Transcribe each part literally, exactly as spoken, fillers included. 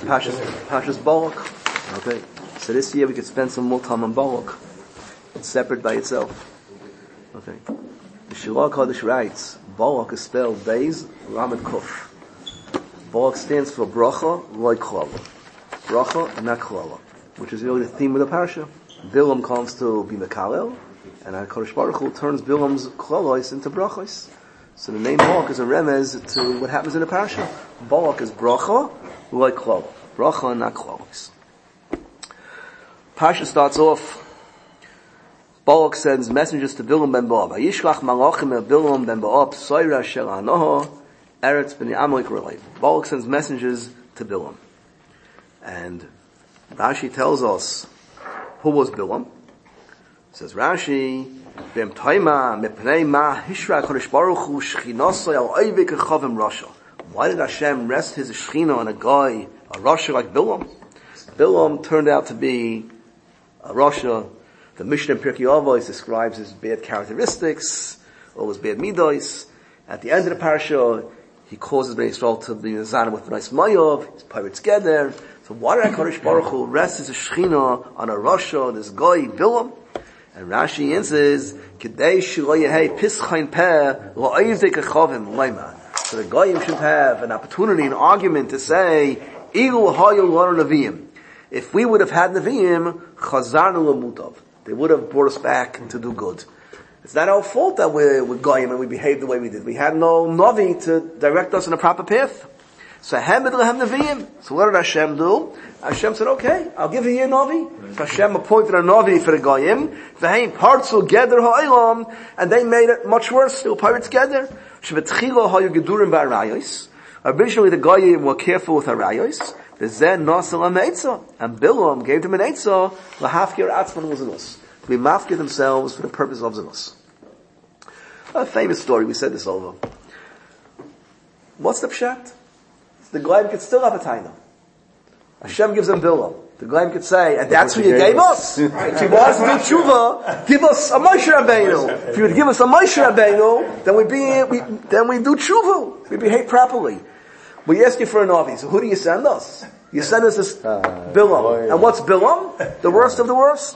Pashas, Pashas Balak. Okay. So this year we could spend some more time on Balak. It's separate by itself. Okay. The Shirah Kodesh writes, Balak is spelled Beis, Lamed Kuf. Balak stands for Bracha, Loi Klala. Bracha, and not Klala. Which is really the theme of the Parsha. Bilam comes to be Mekalel, and HaKadosh Baruch Hu turns Bilam's Klalos into Brachos. So the name Balak is a remez to what happens in the Parsha. Balak is Bracha, Loi Klala. Bracha, and not Klalos. Parsha starts off, Balak sends messengers to Bilam ben Ba'ab. Yishlach malachim el Bilam ben Ba'ab, Soira shel Anoha, Eretz ben Amalek relate. Balak sends messengers to Bilam. And Rashi tells us, who was Bilam? Says Rashi, B'em Toima, Mepnei ma hishra HaKadosh Baruch Hu shchinosai al oivik echavim Rasha. Why did Hashem rest his shechina on a guy, a Rasha like Bilam? Bilam turned out to be a Rasha. The Mishnah in Pirkei Avos describes his bad characteristics, all his bad midos. At the end of the parasha, he causes Bnei Yisrael to be Zanim with Bnei Smayov, his pirates together. So why did HaKadosh Baruch Hu rest his shechina on a Rasha, this guy, Bilam? And Rashi answers, Kedei shelo yehei pischain peh la'oivdei kechavim leima. So the Goyim should have an opportunity, an argument to say, Ilu hayu lanu neviim. If we would have had neviim, chazarnu lemutav. They would have brought us back to do good. It's not our fault that we're, we're Goyim and we behaved the way we did. We had no Navi to direct us in a proper path. So Hem B'Lehem Nevi'im. So what did Hashem do? Hashem said, okay, I'll give you a Navi. So Hashem appointed a Navi for the Goyim. V'heim Parzu Geder Ha'olam. And they made it much worse. They were pirates together. Shebetchila Hayu Gedurim Ba'arayos. Originally the Goyim were careful with Arayos. V'zen Nasel HaMeitzah. And Bilam gave them an Eitzah. L'hafkir Atzman L'Zanus. To be mafkir themselves for the purpose of Zanus. A famous story, we said this over. What's the pshat? The Goyim could still have a taina. Hashem gives them Bilam. The Goyim could say, and that's what you gave us. If you want us to do tshuva, give us a Moshe Rabbeinu. If you would give us a Moshe Rabbeinu, then we be, we, then we do tshuva. We behave properly. We ask you for a Navi. So who do you send us? You send us this Bilam. And what's Bilam? The worst of the worst.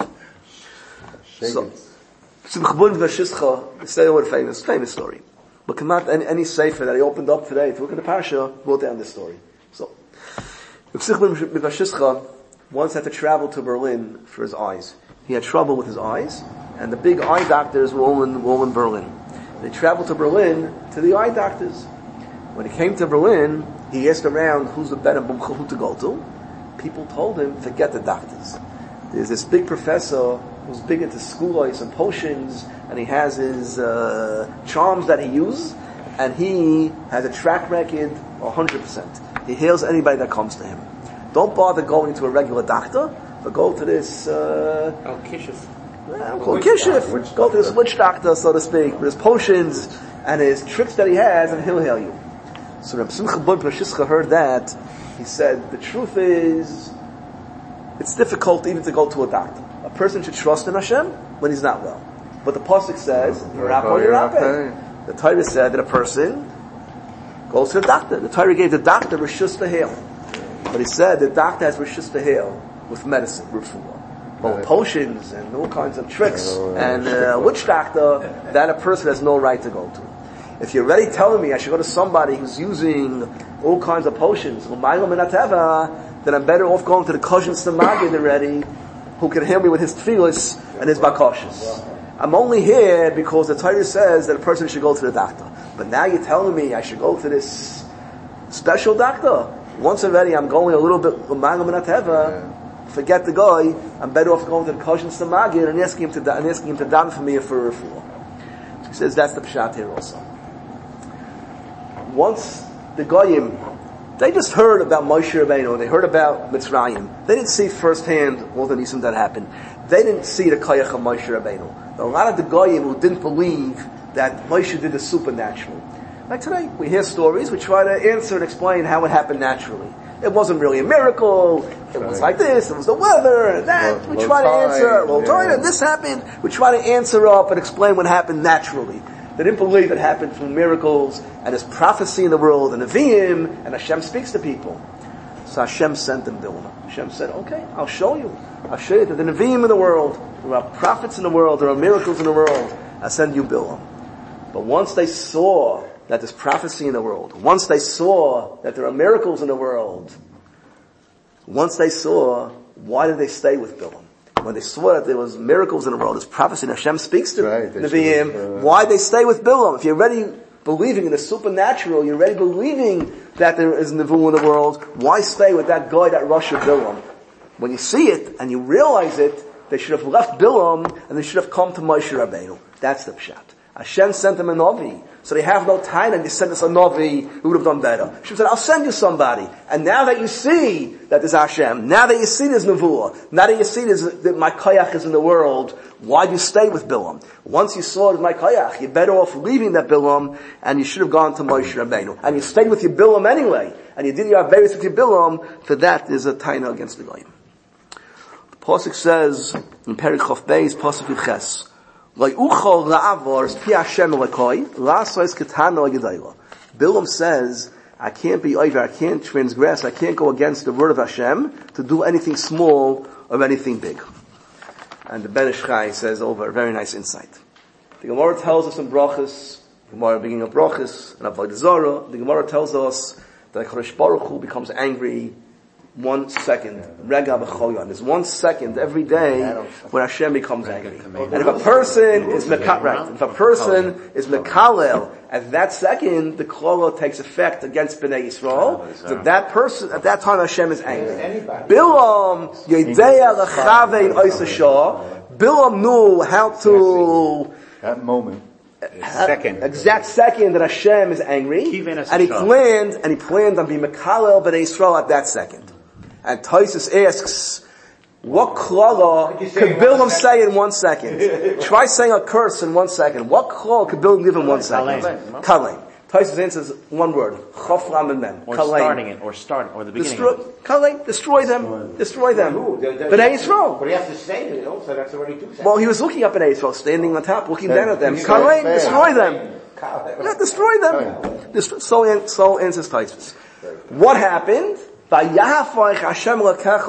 So, Simcha Bun Vashischa, say what a famous, famous story. But come out, any, any sefer that I opened up today to look at the Parsha, wrote down this story. So, Simcha Bun Vashischa once had to travel to Berlin for his eyes. He had trouble with his eyes, and the big eye doctors were all in, were all in Berlin. They traveled to Berlin to the eye doctors. When he came to Berlin, he asked around who's the better mumcha to go to. People told him, forget the doctors. There's this big professor who's big into school ice and potions, and he has his uh, charms that he uses, and he has a track record one hundred percent. He heals anybody that comes to him. Don't bother going to a regular doctor, but go to this... Uh, oh, Kishif. Well, called Kishif. Go to this witch doctor, so to speak, with his potions and his tricks that he has, and he'll heal you. So Reb Simcha Bun Vashischa heard that. He said, the truth is, it's difficult even to go to a doctor. A person should trust in Hashem when he's not well. But the pasuk says, Yirapo Yirape. The Torah said that a person goes to the doctor. The Torah gave the doctor rishus to heal. But he said the doctor has rishus to heal with medicine, refuah. But with potions and all kinds of tricks and uh, witch doctor, that a person has no right to go to. If you're already telling me I should go to somebody who's using all kinds of potions, then I'm better off going to the Koshin Samagid already, who can heal me with his tefillos and his bakoshes. I'm only here because the Torah says that a person should go to the doctor. But now you're telling me I should go to this special doctor. Once already I'm going a little bit yeah. Forget the guy. I'm better off going to the Koshin Samagid and asking him to and asking him to down for me for a refuah. So he says that's the pshat here also. Once the Goyim, they just heard about Moshe Rabbeinu, they heard about Mitzrayim. They didn't see firsthand all the nisim that happened. They didn't see the Kayach of Moshe Rabbeinu. A lot of the Goyim who didn't believe that Moshe did the supernatural. Like today, we hear stories, we try to answer and explain how it happened naturally. It wasn't really a miracle, it was like this, it was the weather, and that. Low, we try to answer, well, yeah. and this happened. We try to answer up and explain what happened naturally. They didn't believe it happened through miracles, and there's prophecy in the world, and Nevi'im, and Hashem speaks to people. So Hashem sent him Bilam. Hashem said, okay, I'll show you. I'll show you that the Nevi'im in the world, there are prophets in the world, there are miracles in the world. I'll send you Bilam. But once they saw that there's prophecy in the world, once they saw that there are miracles in the world, once they saw, why did they stay with Bilam? When they saw that there was miracles in the world, there's prophecy, and Hashem speaks to right, Nevi'im, uh, why did they stay with Bilam? If you're already believing in the supernatural, you're already believing that there is Nevuah in the world, why stay with that guy, that Rosh of Bilam? When you see it, and you realize it, they should have left Bilam, and they should have come to Moshe Rabbeinu. That's the pshat. Hashem sent them a Navi, so they have no time, and they sent us a Navi who would have done better. Hashem said, I'll send you somebody. And now that you see that there's Hashem, now that you see there's Nevuah, now that you see there's, that my Koyach is in the world, why do you stay with Bilam? Once you saw it my Koyach, you're better off leaving that Bilam, and you should have gone to Moshe Rabbeinu. And you stayed with your Bilam anyway, and you did your Averis with your Bilam, for that is a taina against the Goyim. The Pasuk says, in Perek Chof Beis, Pasuk Yuches, Bilam says, I can't be over, I can't transgress, I can't go against the word of Hashem to do anything small or anything big. And the Ben Ish Chai says over a very nice insight. The Gemara tells us in Brachos, the Gemara beginning of Brachos, and Avodah Zarah, the Gemara tells us that HaKadosh Baruch Hu becomes angry one second. Rega b'choyon. There's one second every day when Hashem becomes angry. And if a person is meka- right, if a person is mekalel, at that second, the klala takes effect against Bnei Yisrael. So that person, at that time, Hashem is angry. Bilam, Yedeya l'chavein oisashah. Bilam knew how to, that moment. Second. Exact second that Hashem is angry. And he planned, and he planned on being mekalel Bnei Yisrael at that second. And Taisus asks, what klala could Bilam say in one second? Try saying a curse in one second. What klala could Bilam give in one second? Kalein. Taisus answers one word. Chof lam and mem. Or starting it, or starting, or the beginning Destroy, of it. Kalein, destroy them. Destroy them. B'nai Yisrael. But he has to say it, also, that's already two seconds. Well, he was looking up at Yisrael, standing on top, looking down at them. Kalein, destroy them. Yeah, destroy them. Destroy, so, so answers Taisus. What happened? Hashem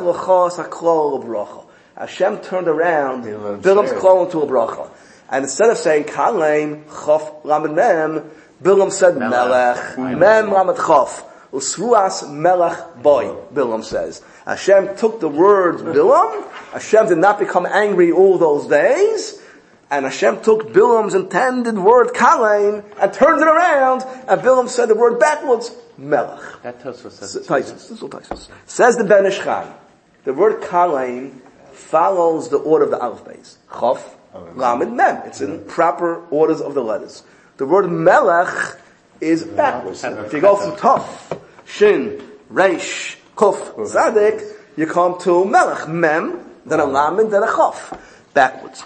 turned around, Bilam's klal into a bracha. And instead of saying Kalein, Chof, Lamed Mem, Bilam said Melech, Mem, Lamed Chof. Usruas Melech Boy, Bilam says. Hashem took the words Bilam, Hashem did not become angry all those days, and Hashem took Bilam's intended word Kalein and turned it around, and Bilam said the word backwards, Melech. That Tosfos says. Taisus, this is all Taisus. Says the Ben Ish Chai, the word Kalein follows the order of the Aleph Beis. Chof, Lamed, Mem. It's in proper orders of the letters. The word Melech is backwards. If you go from Tov, Shin, Reish, Kuf, Zadik, you come to Melech, Mem, then a Lamed, then a Chof. Backwards.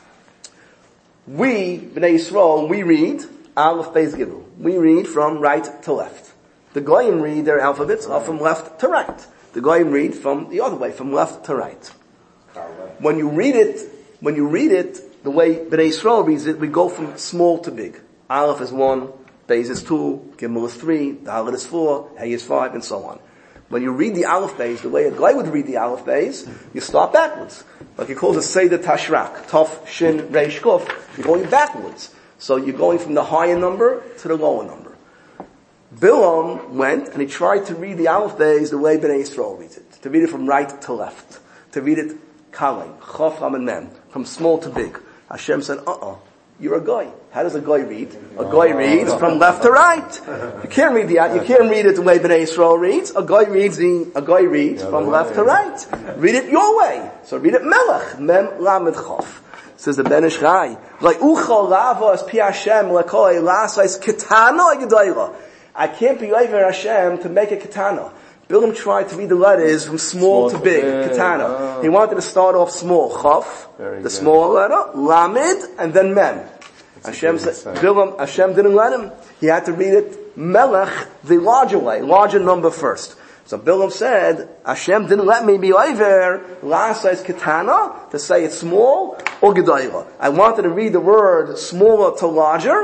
We, Bnei Yisrael, we read Aleph Beis Gimel. We read from right to left. The Goyim read their alphabets are from left to right. The Goyim read from the other way, from left to right. When you read it, when you read it, the way Bnei Yisrael reads it, we go from small to big. Aleph is one, Beis is two, Gimel is three, Dalet is four, Hey is five, and so on. When you read the Aleph Beis, the way a guy would read the Aleph Beis, you start backwards. Like he calls it Seder Tashrak, Tov, Shin, Reish, Kuf. You're going backwards. So you're going from the higher number to the lower number. Bilam went and he tried to read the Aleph Beis the way Bnei Yisrael reads it. To read it from right to left. To read it Kalein, Chof, Lam, and Mem. From small to big. Hashem said, uh-uh. You're a guy. How does a guy read? A guy reads from left to right. You can't read the, you can't read it the way Bnei Yisrael reads. A guy reads the, a guy reads from left to right. Read it your way. So read it Melech, Mem, Lamed, Chof. Says the Ben Ish Chai. Like, Uchol lavos pi Hashem lekoi lasais ketana gedayla. I can't be over Hashem to make a katana. Bilam tried to read the letters from small, small to big, big. Katana. Oh. He wanted to start off small, Chaf, the good. Small letter, Lamed, and then Mem. Hashem said, Bilam, Hashem didn't let him. He had to read it Melech, the larger way, larger number first. So Bilam said, Hashem didn't let me be over last size katana to say it's small or gedayla. I wanted to read the word smaller to larger,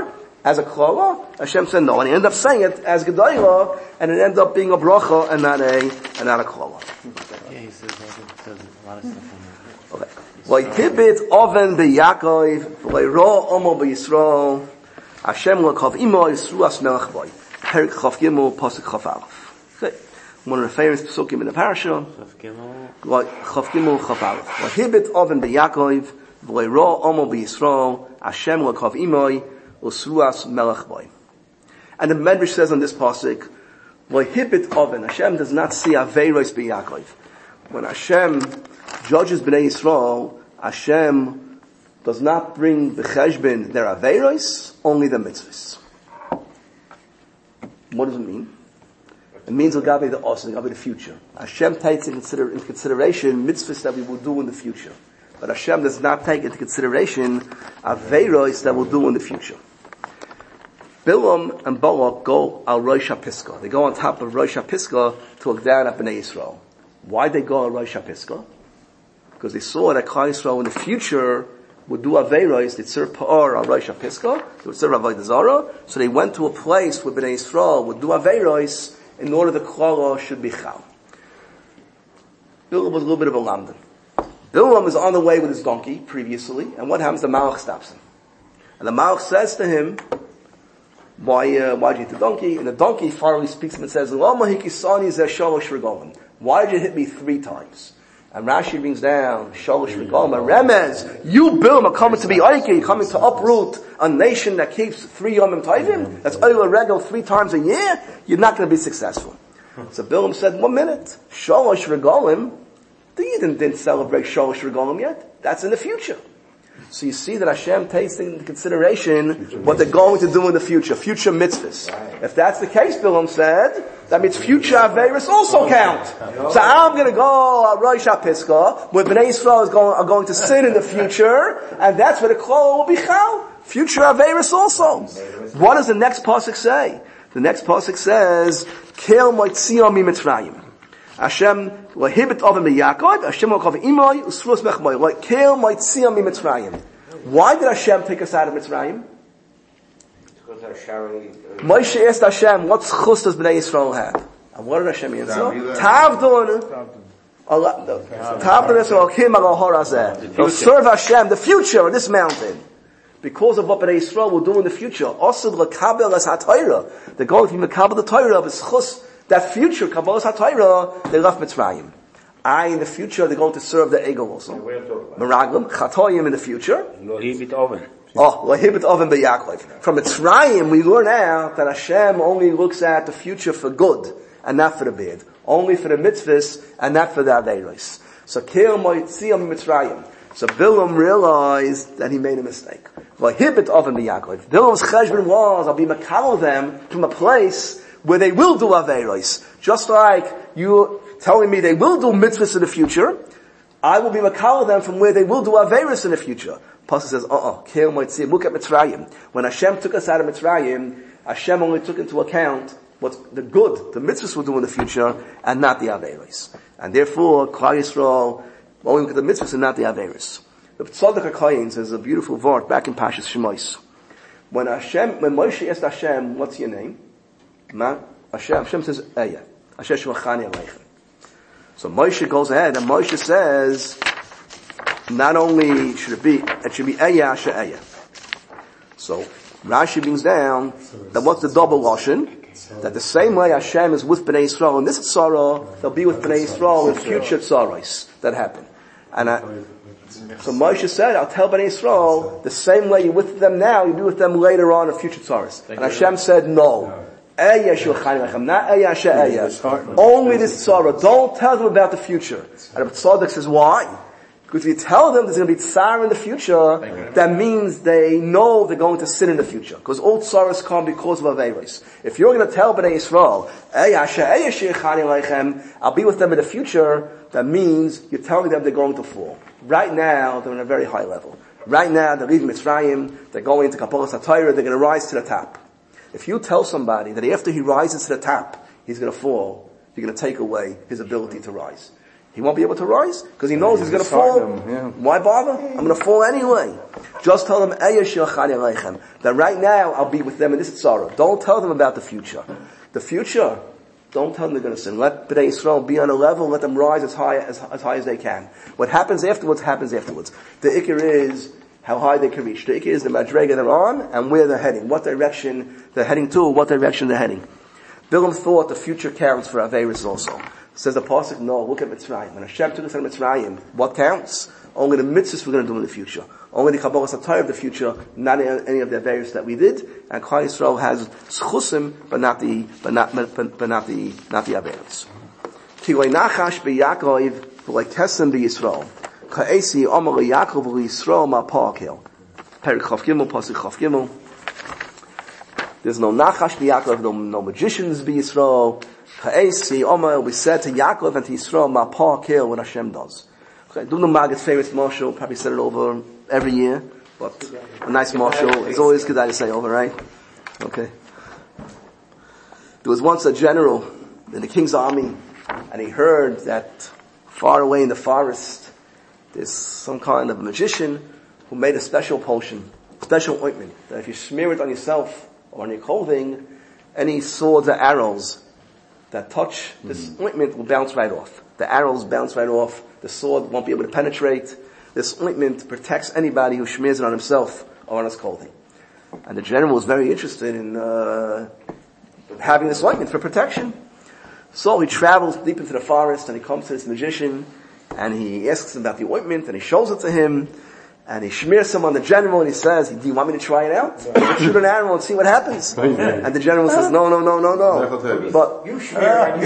as a klala? Hashem said no, and he ended up saying it as Gedayla, and it ended up being a bracha and not a, and not a klala. Yeah, he says, he says a lot of stuff on that. Okay. Vayhibit oven b'Yakov, v'leiro omo b'Yisrael, Hashem l'kav imo Yisruas melech boy. Perik Chav Gimel, Pasuk Chav Aleph. Okay. One of the famous psukim in the parasha. Chav Gimel. Chav Gimel, Chav Aleph. Vayhibit oven b'Yakov, v'leiro omo b'Yisrael, Hashem l'kav imo Yisruas melech boy. And the Medrash says on this pasuk, Vayhibit oven. Hashem does not see aveiros b'Yakov. When Hashem judges Bnei Yisrael, Hashem does not bring the cheshbon their aveiros, only the mitzvahs. What does it mean? It means L'gabe the os, L'gabe the future. Hashem takes into consider, in consideration mitzvahs that we will do in the future. But Hashem does not take into consideration aveiros that we'll do in the future. Bilam and Balak go al Rosh HaPisgah. They go on top of Rosh HaPisgah to look down at Bnei Yisrael. Why they go on Rosh HaPisgah? Because they saw that Klal Yisrael in the future would do aveiros. They'd serve Pa'ar on Rosh HaPisgah. They would serve Avodah Zarah. So they went to a place where Bnei Yisrael would do aveiros in order the Klal should be chal. Bilam was a little bit of a lamdan. Bilam is on the way with his donkey previously, and what happens? The Malach stops him. And the Malach says to him, Why, uh, why did you hit the donkey? And the donkey finally speaks to him and says, why did you hit me three times? And Rashi brings down, Shalosh Regalim, a remez, you, Bilam, are coming to be Aiki, coming to uproot a nation that keeps three Yomim Tovim, that's Oila Regel three times a year, you're not going to be successful. So Bilam said, one minute, Shalosh Regalim, you didn't, didn't celebrate Shalosh Regalim yet, that's in the future. So you see that Hashem takes into consideration what they're going to do in the future, future mitzvahs. If that's the case, Bilam said, that means future aveiros also count. So I'm going to go at Rosh HaPisgah, where Bnei Yisrael is going, are going to sin in the future, and that's where the klal will be chal. Future aveiros also. What does the next pasuk say? The next pasuk says, Kel moitzion mi Mitzrayim. Hashem lahibit oven b'Yakov, Hashem l'kav imoy usrus mechmoy, like Kel moitzion mi Mitzrayim. Why did Hashem take us out of Mitzrayim? Moshe asked Hashem, what chus does Bnei Yisrael have? And what did Hashem answer? Tavdun. Tavdun Yisrael kim al har hazeh. They'll serve Hashem, the future, of this mountain. Because of what Bnei Yisrael will do in the future. Also, l'kabel es ha-Torah. They're going to be mekabel the Torah of his chus. That future, Kabbalas HaTorah, they left Mitzrayim. I, in the future, they're going to serve the Egel also. Meraglim, Chatoyim in the future. Lohibit oven. Oh, Lohibit oven b'Yakov. From Mitzrayim, we learn out that Hashem only looks at the future for good, and not for the bad. Only for the mitzvahs, and not for the aveiros. So, Kel moitzion Mitzrayim. So Bilam realized that he made a mistake. Lohibit oven b'Yakov. Bilam's cheshbon was, I'll be makal them from a place where they will do aveiros. Just like you telling me they will do mitzvahs in the future, I will be makal them from where they will do aveiros in the future. Pasuk says, uh-uh, Kel moitzion, look at Mitzrayim. When Hashem took us out of Mitzrayim, Hashem only took into account what's the good, the mitzvahs will do in the future, and not the aveiros. And therefore, Klal Yisrael only look at the mitzvahs and not the aveiros. The Tzaddik HaKayin says a beautiful word back in Pashas Shemos. When Hashem, when Moshe asked Hashem, what's your name? Ma, Hashem, Hashem says, Eya. Hashem Shemachani Aleichem. So Moshe goes ahead and Moshe says, not only should it be, it should be Eya, Asher Eya. So Rashi brings down that what's the double lashon? That the same way Hashem is with Bnei Yisrael in this tzara, they'll be with Bnei Yisrael in future tzaros that happen. And I, so Moshe said, I'll tell Bnei Yisrael, the same way you're with them now, you'll be with them later on in future tzaros. And Hashem said, no. Only this tzara. Don't tell them about the future. And the tzaddik says, why? Because if you tell them there's going to be tzara in the future, that means they know they're going to sin in the future. Because all tzaras come because of aveiros. If you're going to tell Bnei Yisrael, I'll be with them in the future, that means you're telling them they're going to fall. Right now, they're on a very high level. Right now, they're leaving Mitzrayim, they're going into Kabbalas HaTorah, they're going to rise to the top. If you tell somebody that after he rises to the top, he's going to fall, you're going to take away his ability to rise. He won't be able to rise because he knows Yeah, he's going to start fall. them, yeah. Why bother? I'm going to fall anyway. Just tell them that right now I'll be with them in this tzara. Don't tell them about the future. The future, don't tell them they're going to sin. Let Bnei Yisrael be on a level. Let them rise as high as, as high as they can. What happens afterwards happens afterwards. The ikar is how high they can reach. The ikar is the madrega they're on and where they're heading, what direction they're heading to, what direction they're heading. Bilam thought the future counts for Averis also. Says the pasuk, no, look at Mitzrayim. When Hashem took us out of Mitzrayim, what counts? Only the mitzvahs we're going to do in the future. Only the Kabbalah Satire of the future, not any of the Averis that we did. And Klal Yisrael has schusim, but not the, but not, but, but not the, not the Averis. Ki loy nachash b'Yaakov, v'loy kesem b'Yisrael. Ka'esi omer Yaakov v'Yisrael ma pa'akel. Perik Chav Gimel, pasuk Chav Gimel. There's no nachash b'Yaakov, no, no magicians b'Yisrael. Ka'esi omer, we said to Yaakov and to Yisrael ma pa'akel, what Hashem does. Okay, do the Maggid's famous marshal, probably said it over every year, but a nice marshal is always good to say over, right? Okay. There was once a general in the king's army, and he heard that far away in the forest, there's some kind of magician who made a special potion, special ointment, that if you smear it on yourself or on your clothing, any swords or arrows that touch this mm. ointment will bounce right off. The arrows bounce right off. The sword won't be able to penetrate. This ointment protects anybody who smears it on himself or on his clothing. And the general was very interested in uh, having this ointment for protection. So he travels deep into the forest and he comes to this magician and he asks him about the ointment and he shows it to him and he smears him on the general and he says, do you want me to try it out? Shoot an arrow and see what happens. And the general says, no, no, no, no, no. But you smear on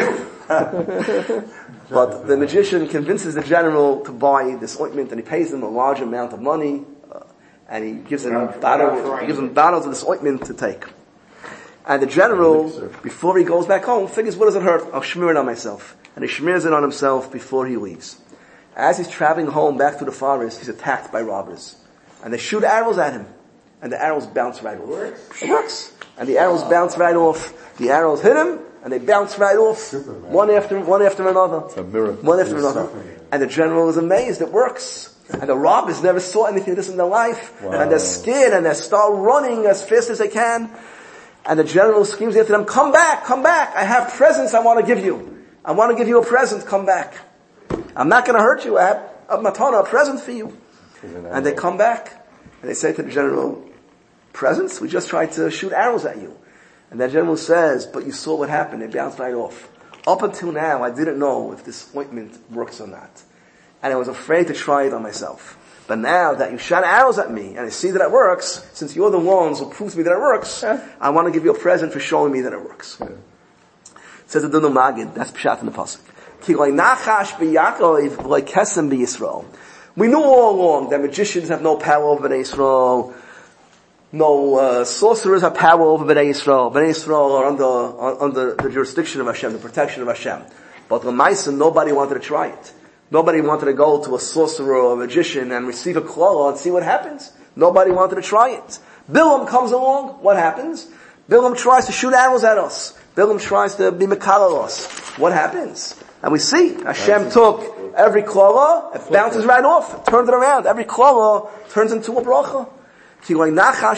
you. But the magician convinces the general to buy this ointment, and he pays him a large amount of money, uh, and he gives him bottle, he gives him bottles of this ointment to take. And the general, before he goes back home, figures, what does it hurt? I'll smear it on myself. And he smears it on himself before he leaves. As he's traveling home back to the forest, he's attacked by robbers. And they shoot arrows at him. And the arrows bounce right off. It works. And the arrows bounce right off. The arrows hit him, and they bounce right off, one after one after another, it's a miracle. one after another. And the general is amazed; it works. And the robbers never saw anything like this in their life, wow. and they're scared and they start running as fast as they can. And the general screams after them, "Come back! Come back! I have presents I want to give you. I want to give you a present. Come back! I'm not going to hurt you. I have a matana, a present for you." And they come back and they say to the general, "Presents? We just tried to shoot arrows at you." And that general says, but you saw what happened. It bounced right off. Up until now, I didn't know if this ointment works or not. And I was afraid to try it on myself. But now that you shot arrows at me, and I see that it works, since you're the ones who proved to me that it works, yeah. I want to give you a present for showing me that it works. Yeah. Says the Dunu Magid, that's Pshat in the Pasuk. Ki loy nachash b'Yaakov v'loy kesem b'Yisrael. We knew all along that magicians have no power over Bnei Yisrael. No uh, sorcerers have power over Bnei Yisrael. Bnei Yisrael are under uh, under the jurisdiction of Hashem, the protection of Hashem. But L'maisa, nobody wanted to try it. Nobody wanted to go to a sorcerer or a magician and receive a klala and see what happens. Nobody wanted to try it. Bilam comes along. What happens? Bilam tries to shoot arrows at us. Bilam tries to be mekala us. What happens? And we see Hashem took every klala, it bounces right off, it turns it around. Every klala turns into a bracha. We knew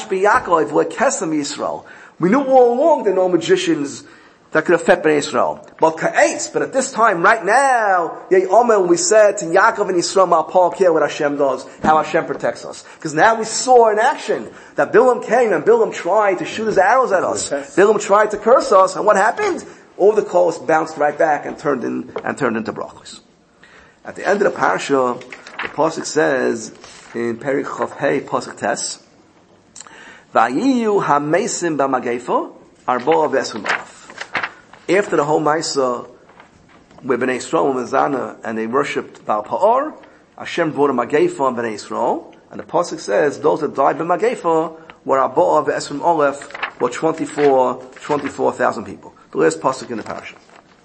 all along there are no magicians that could affect Bnei Yisrael. But ka'es, but at this time, right now, Yei Omer, we said to Yaakov and Yisrael, Ma'apal care what Hashem does, how Hashem protects us. Because now we saw in action that Bilam came and Bilam tried to shoot his arrows at us. Bilam tried to curse us, and what happened? All the calls bounced right back and turned in and turned into brachos. At the end of the parasha, the pasuk says in Perik Chav Hey pasuk Tes, Vayiyu hamesim b'magefo arboa v'esrim alaf. After the whole Maisa, where Bnei Yisrael and Zana and they worshipped Baal Pa'or, Hashem brought a Magefo on Bnei Yisrael, and the pasuk says those that died by Magefo were arboa v'esrim alaf, were twenty-four, twenty-four thousand people. The last pasuk in the parasha.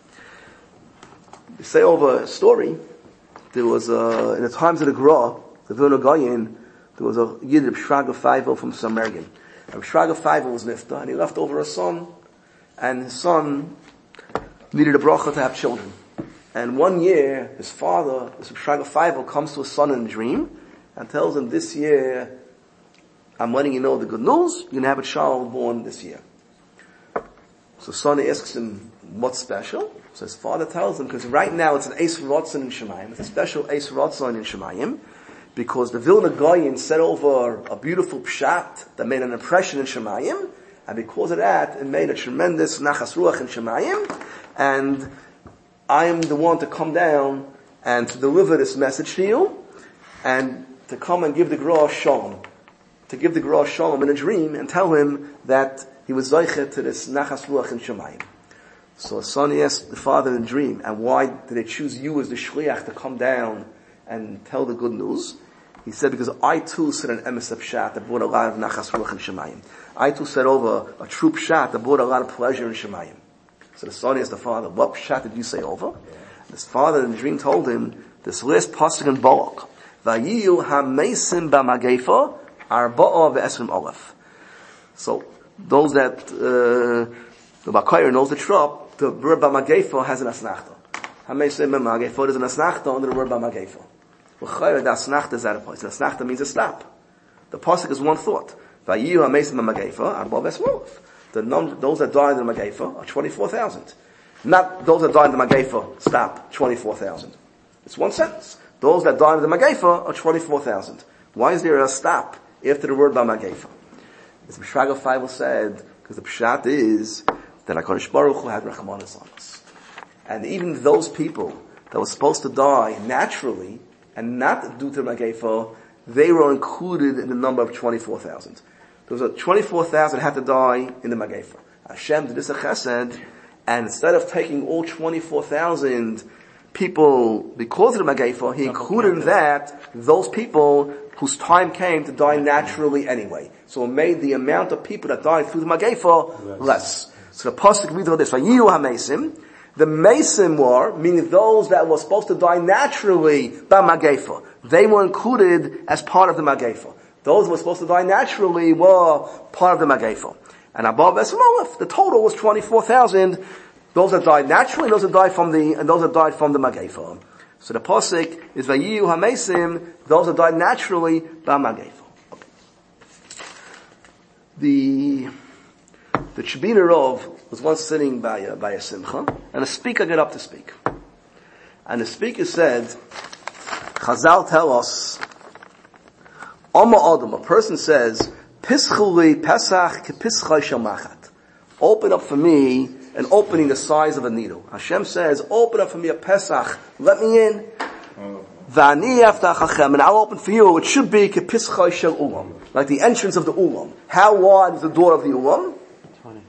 They say over a story. There was a, in the times of the Gra, the Vilna Gaon, there was a Yid, Shraga Feivel from Samergin. And Shraga Feivel was nifta, and he left over a son, and his son needed a bracha to have children. And one year, his father, Mister Shraga Feivel, comes to his son in a dream and tells him, this year, I'm letting you know the good news, you're going to have a child born this year. So son asks him, what's special? So his father tells him, because right now it's an Eis Rotzon in Shemayim, it's a special Eis Rotzon in Shemayim, because the Vilna Goyin said over a beautiful pshat that made an impression in Shemayim, and because of that, it made a tremendous nachas ruach in Shemayim, and I am the one to come down and to deliver this message to you, and to come and give the Gra Shalom, to give the Gra Shalom in a dream, and tell him that he was zoichet to this nachas ruach in Shemayim. So his son asked the father in a dream, and why did they choose you as the shliach to come down and tell the good news? He said, because I too said an emes pshat that brought a lot of nachas ruach in Shemayim. I too said over a true pshat that brought a lot of pleasure in Shemayim. So the son asked the father, what pshat did you say over? Yeah. His father in the dream told him, this last pasuk in Balak, Vayiyu ha-meisim ba-magefa arba'a ve'esrim olef. So, those that, uh, the Bakayr knows the trop, the word ba-magefa has an asnachta. Ha-meisim ba-magefa is an asnachta under the word ba-magefa. L'chayr, the asnachta is out of place. The asnachta means a stop. The pasuk is one thought. Vayiyu ha-meisim ba-magefa arba'a ve'esrim olef. The num- those that died in the Magefa are twenty-four thousand. Not those that died in the Magefa, stop, twenty-four thousand. It's one sentence. Those that died in the Magefa are twenty-four thousand. Why is there a stop after the word by Magefa? As Shraga Feivel said, because the pshat is that HaKadosh Baruch Hu had Rachmanis on us. And even those people that were supposed to die naturally and not due to the Magefa, they were included in the number of twenty-four thousand. There was a twenty-four thousand had to die in the Magefa. Hashem did this a chesed, and instead of taking all twenty-four thousand people because of the Magefa, he included in that those people whose time came to die naturally anyway. So it made the amount of people that died through the Magefa less. So the pasuk reads about this: Vayiyu ha-meisim. The Mesim were, meaning those that were supposed to die naturally by Magefa. They were included as part of the Magefa. Those who were supposed to die naturally were part of the Magefa. And above Esmolef, the total was twenty-four thousand. Those that died naturally, those that died from the, and those that died from the Magefa. So the Pasuk is Vayiyu ha-meisim, those that died naturally by Magefa. Okay. The, the Shebina Rov was once sitting by a, by a simcha, and a speaker got up to speak. And the speaker said, Chazal tell us, Oma Adam, a person says, Pischuli Pesach ke Pischai shel Machat. Open up for me an opening the size of a needle. Hashem says, open up for me a Pesach, let me in. V'ani yaftachachem, and I'll open for you, it should be ke Pischai shel Ulam, like the entrance of the Ulam. How wide is the door of the Ulam? twenty.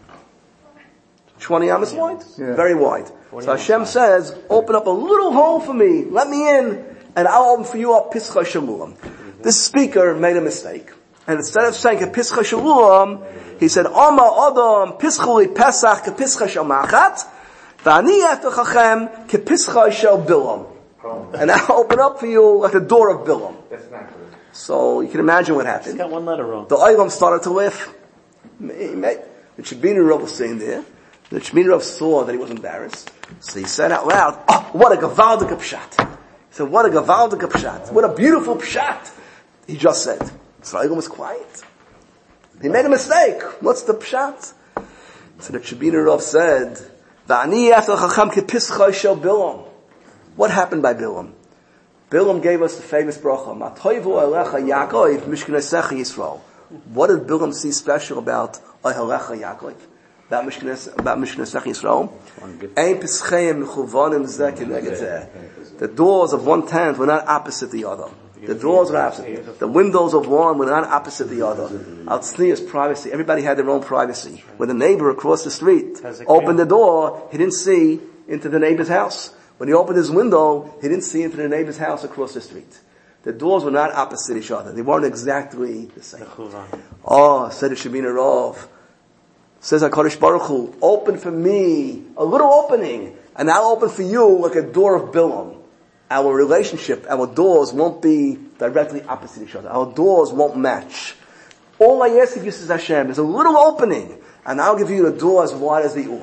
twenty amas wide? Yeah. Very wide. So Hashem says, open up a little hole for me, let me in, and I'll open for you a Pischai shel Ulam. This speaker made a mistake. And instead of saying a Pischai shel Ulam, he said, Oma Adam, Pischuli Pesach ke Pischai shel Machat, V'ani yaftachachem ke Pischai shel Bilam. And I'll open up for you like the door of Bilam. That's not good. So you can imagine what happened. He's got one letter wrong. The Olam started to laugh. The Shebina Rav was sitting there. The Shebina Rav saw that he was embarrassed. So he said out loud, oh, what a gavaldik pshat. He said, what a gavaldik pshat. What a beautiful pshat. He just said. So Olam was quiet. He made a mistake. What's the pshat? So the Shebina Rav said, V'ani yaftachachem ke Pischai shel Bilam. What happened by Bilam? Bilam gave us the famous bracha, Matoivu Elecha Yaakov, Mishkanesecha Yisrael. What did Bilam see special about Elecha Yaakov? About Mishkanesecha Yisrael? Ein Pischeim Mechuvanim Zeh Keneged Zeh. The doors of one tent were not opposite the other. The doors were opposite. The windows of one were not opposite the other. Outsneer's privacy. Everybody had their own privacy. When the neighbor across the street opened the door, he didn't see into the neighbor's house. When he opened his window, he didn't see into the neighbor's house across the street. The doors were not opposite each other. They weren't exactly the same. Oh, said the Shebina Rav. Says HaKadosh Baruch Hu, open for me a little opening, and I'll open for you like a door of Bilam. Our relationship, our doors won't be directly opposite each other. Our doors won't match. All I ask of you, says Hashem, is a little opening, and I'll give you the door as wide as the Ulam.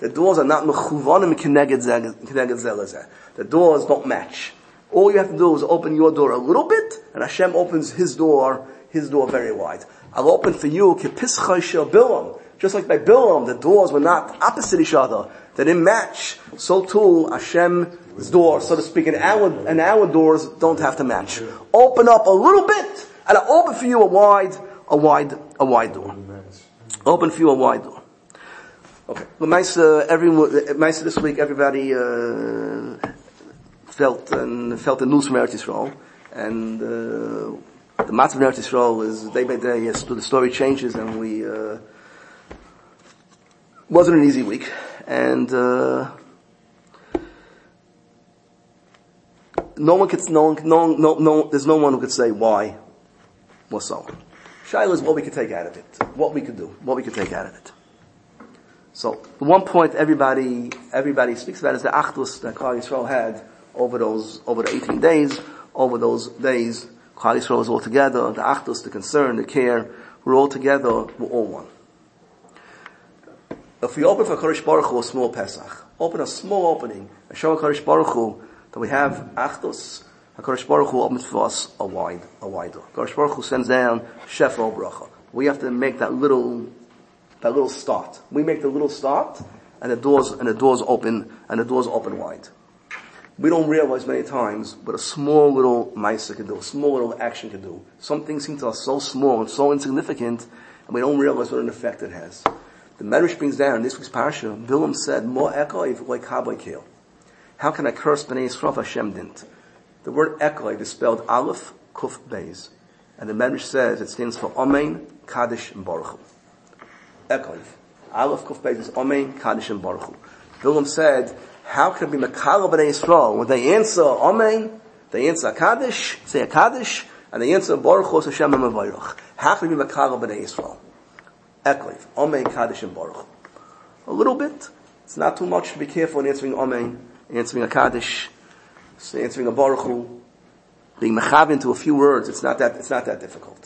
The doors are not mechuvanim keneged zelazeh. The doors don't match. All you have to do is open your door a little bit, and Hashem opens His door, His door very wide. I'll open for you kepischai shel Bilam. Just like by Bilam, the doors were not opposite each other. They didn't match. So too, Hashem's door, so to speak, and our, and our doors don't have to match. Open up a little bit, and I'll open for you a wide, a wide, a wide door. Open for you a wide door. Okay. Well, nice, uh, everyone, nice this week, everybody, uh, felt, and felt the news from Eretz Yisrael. And, uh, the matzv of Eretz Yisrael is day by day, yes, the story changes, and we, uh, wasn't an easy week. And, uh, no one could, no, no, no, no, there's no one who could say why or so on. Shaila is what we could take out of it, what we could do, what we could take out of it. So, the one point everybody, everybody speaks about is the achdus that Klal Yisrael had over those, over the eighteen days, over those days, Klal Yisrael was all together, the achdus, the concern, the care, we're all together, we're all one. If we open for Kodesh Baruch Hu a small Pesach, open a small opening, and show Kodesh Baruch Hu that we have achdus, HaKadosh Baruch Hu opens for us a wide, a wide door. HaKadosh Baruch Hu sends down Shefa Bracha. We have to make that little, that little start. We make the little start, and the doors, and the doors open, and the doors open wide. We don't realize many times what a small little ma'aseh can do, a small little action can do. Some things seem to us so small and so insignificant, and we don't realize what an effect it has. The Medrash brings down in this week's parasha, Bilam said, Mo ekoiv like haboy keel. How can I curse Bnei Yisrael if Hashem didn't? The word ekoiv is spelled Aleph, Kuf, Beis. And the Medrash says it stands for Amen, Kaddish, and Baruch Hu. Ekoiv. Aleph, Kuf, Beis is Amen, Kaddish, and Baruch Hu. Bilam said, how can it be Mekala Bnei Yisrael? When they answer Amen, they answer Kaddish, say a Kaddish, and they answer Baruch Hu, Hashem, and Mevayrach. How can it be Mekala Bnei Yisrael? Ekoiv. Amen, Kaddish, and Baruch Hu. A little bit. It's not too much. Be careful in answering Amen, answering a Kaddish, answering a Baruch Hu, being mechav into a few words. It's not that, it's not that difficult.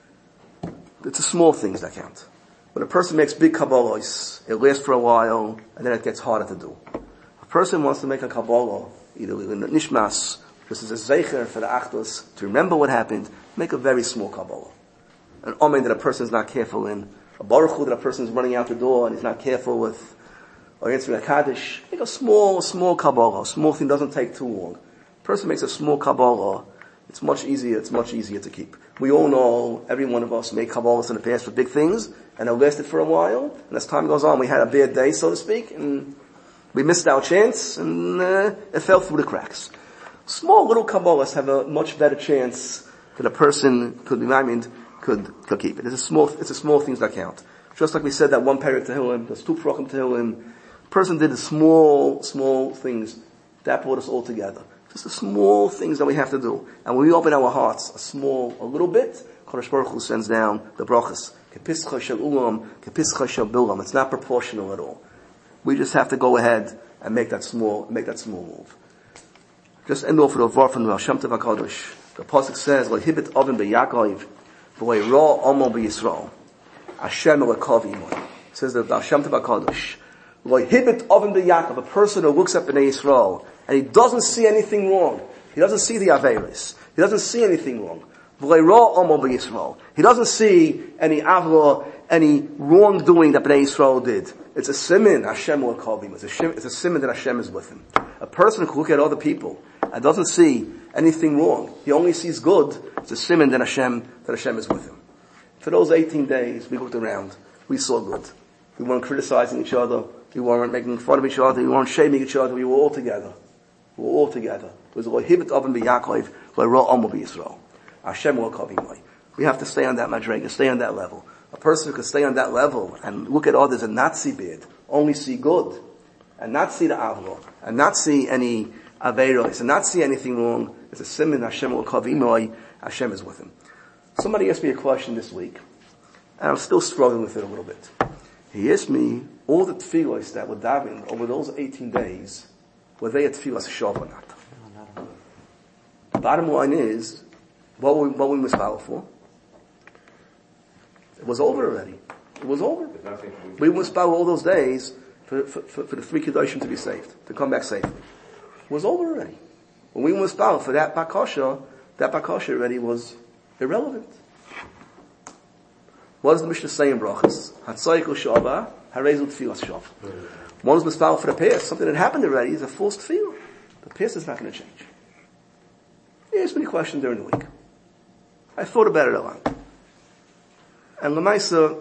It's the small things that count. When a person makes big kabbalos, it lasts for a while, and then it gets harder to do. A person wants to make a kabbalah, either in the nishmas, this is a zeicher for the achdus, to remember what happened, make a very small kabbalah. An amen that a person is not careful in, a baruch hu that a person is running out the door and he's not careful with, or answering a kaddish, make a small, small kabbalah. A small thing doesn't take too long. A person makes a small kabbalah, it's much easier, it's much easier to keep. We all know, every one of us made kabbalahs in the past for big things, and it lasted for a while, and as time goes on, we had a bad day, so to speak, and we missed our chance, and uh, it fell through the cracks. Small little kabbalahs have a much better chance that a person could be mind could could keep it. It's a small it's a small things that count. Just like we said that one period to Tehillim, there's two Prochim Tehillim. Person did the small small things that brought us all together. Just the small things that we have to do. And when we open our hearts a small a little bit, Kodesh Baruch Hu sends down the brachas. Kepischa shel ulam, kepischa shel bilam. It's not proportional at all. We just have to go ahead and make that small make that small move. Just end off with a var from the Baal Shem Tov HaKadosh. The pasuk says, "Lahibit oven beYaakov, v'le'ra amo beYisrael." Hashem elakav imoy. Says the Baal Shem Tov HaKadosh. Lahibit oven beYaakov, a person who looks at Bnei Yisrael and he doesn't see anything wrong. He doesn't see the averis. He doesn't see anything wrong. V'le'ra amo beYisrael. He doesn't see any avra, any wrongdoing that Bnei Yisrael did. It's a siman Hashem elakav imoy. It's a shim, it's a siman that Hashem is with him. A person who can look at other people and doesn't see anything wrong, he only sees good, it's a siman that Hashem, that Hashem is with him. For those eighteen days, we looked around, we saw good. We weren't criticizing each other, we weren't making fun of each other, we weren't shaming each other, we were all together. We were all together. It was Lohibit Oven B'Yaakov, Lohra Omo B'Yisrael. Hashem Elakav Imoy. We have to stay on that madrega, stay on that level. A person who can stay on that level and look at others and not see bad, only see good, and not see the avro, and not see any aveiros, and not see anything wrong, it's a siman Hashem Elakav Imoy, Hashem is with him. Somebody asked me a question this week, and I'm still struggling with it a little bit. He asked me, all the tefillos that were davened over those eighteen days, were they a tefillas shav or not? The bottom line is, what we, what we must follow for? It was over already. It was over. We must follow all those days, for, for, for, for the three Kedoshim to be saved, to come back safely. It was over already. When we were spal for that bakasha, that bakasha already was irrelevant. What does the Mishnah say in Brachas? Hatzayik u'shava, harezu tfilas shav. One is mispal for the past. Something that happened already is a false tefillah. The past is not going to change. He asked me a question during the week. I thought about it a lot. And Lamaisa,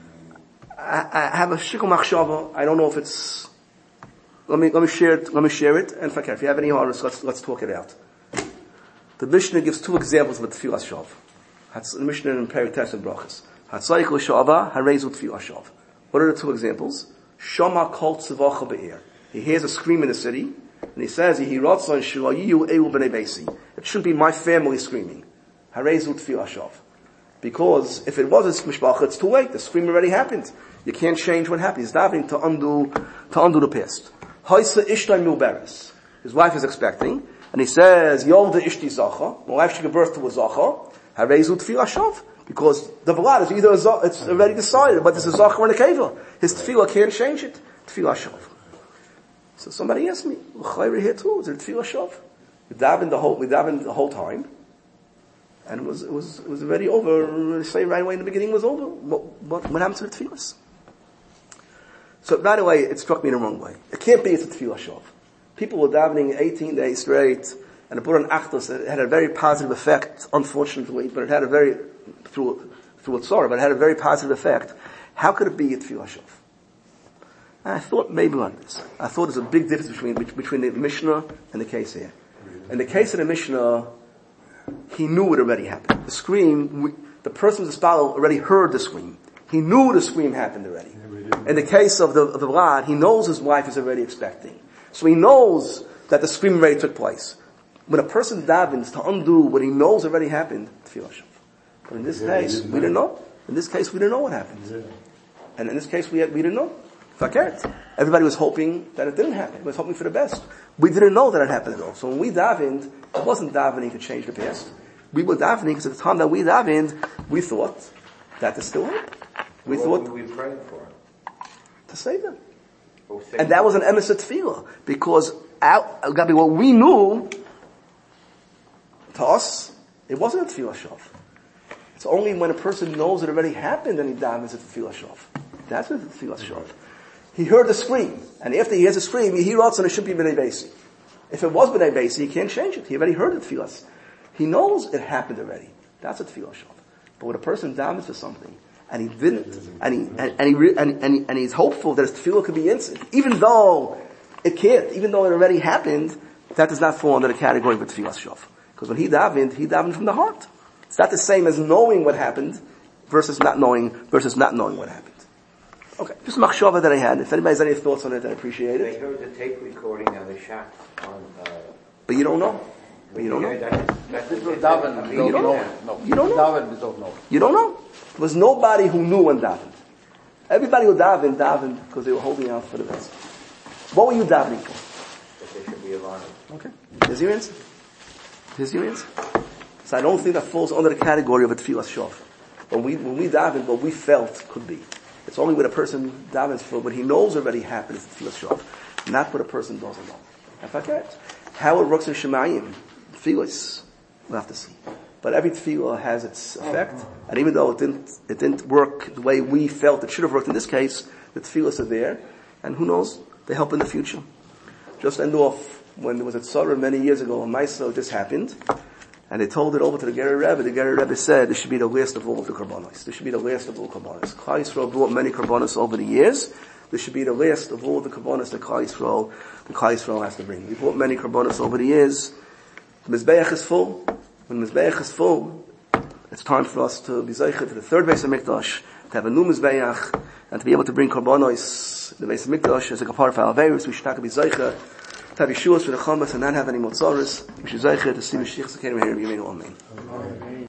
I, I have a shikul machshava. I don't know if it's, let me, let me share it, let me share it. And if I can, if you have any orders, let's, let's talk it out. The Mishnah gives two examples of the tefillah shav. That's the Mishnah in Perek Tes and Brachas. Hatzayik l'shava, harezu tefillah shav. What are the two examples? Shama kol tzevacha be'er. He hears a scream in the city, and he says, "He ratzon shelayiyu eul b'nei beisi." It shouldn't be my family screaming. Harezu tefillah shav. Because if it was a mishpacha, it's too late. The scream already happened. You can't change what happened. He's davening to undo, to undo the past. Haisa ishtay milberes. His wife is expecting, and he says, "Yolda ishti zacha." My wife should give birth to a zacha. Harezu tefillah shav. Because the vlad is either a zach, it's already decided, but there's a zach or a keva. His tefillah can't change it. Tefillah shav. So somebody asked me, "L'chayre here too? Is there tefillah shav?" We davened the whole, we davened the whole time, and it was, it was, it was already over. Say right away in the beginning it was over. What, what, what happened to the tefillahs? So right away it struck me in the wrong way. It can't be it's a tefillah shav. People were davening eighteen days straight, and it put on achtos. It had a very positive effect, unfortunately, but it had a very through through its sorrow, but it had a very positive effect. How could it be a tefillah shav? I thought maybe like this. I thought there's a big difference between between the Mishnah and the case here. In the case of the Mishnah, he knew it already happened. The scream, we, the person who's follow already heard the scream. He knew the scream happened already. In the case of the of the Vlad, he knows his wife is already expecting, so he knows that the scream already took place. When a person davens to undo what he knows already happened, tefillah shav. But in this yeah, case, we didn't know. In this case, we didn't know what happened. Yeah. And in this case, we had, we didn't know. Fakat. Everybody was hoping that it didn't happen. Was hoping for the best. We didn't know that it happened at all. So when we davened, it wasn't davening to change the past. We were davening because at the time that we davened, we thought that is still hope. We what thought were we praying for? To save them. Oh, and that was an emes tefillah because our, Gabi, what we knew to us, it wasn't a tefillah shav. It's only when a person knows it already happened and he davens at the tefillah shav. That's what the tefillah shav. He heard the scream, and after he hears the scream, he hears and it should be b'nei beisi. If it was b'nei beisi, he can't change it. He already heard the tefillah. He knows it happened already. That's a tefillah shav. But when a person davens for something and he didn't, and he and, and he re, and, and, he, and he's hopeful that his tefillah could be instant, even though it can't, even though it already happened, that does not fall under the category of a tefillah shav. Because when he davened, he davened from the heart. It's not the same as knowing what happened versus not knowing versus not knowing what happened. Okay, just machshava that I had. If anybody has any thoughts on it, I appreciate it. They heard the tape recording of the shot on. Uh, but you don't know. But you don't know. You don't know. You don't know. You don't know. There was nobody who knew when davened. Everybody who davened davened because they were holding out for the best. What were you davening for? That they should be alive. Okay. Here's your answer. Here's your answer. So I don't think that falls under the category of a tefillah shav. When we, when we davened, what we felt could be. It's only when a person davens for what he knows already happened is tefillah shav. Not what a person doesn't know. In fact, how it works in Shemayim, tefillahs, we'll have to see. But every tefillah has its effect. And even though it didn't, it didn't work the way we felt it should have worked in this case, the tefillahs are there. And who knows, they help in the future. Just end off, when there was a tzara many years ago, a Maisa just happened. And they told it over to the Gerer Rebbe. The Gerer Rebbe said, this should be the last of all of the karbanos. This should be the last of all karbanos. Klal Yisrael brought many karbanos over the years. This should be the last of all the karbanos that Klal Yisrael, the Klal Yisrael has to bring. We brought many karbanos over the years. The Mizbeach is full. When the Mizbeach is full, it's time for us to be zeicha to the third Beis HaMikdash, to have a new Mizbeach, and to be able to bring karbanos, the Beis HaMikdash, as a kapar for Alveirus. We should not be zeicha to have Yeshuas for the Chametz and not have any Motzaris. We should zeicha to see Mashiach Tzidkeinu here in Yemenu. Amen.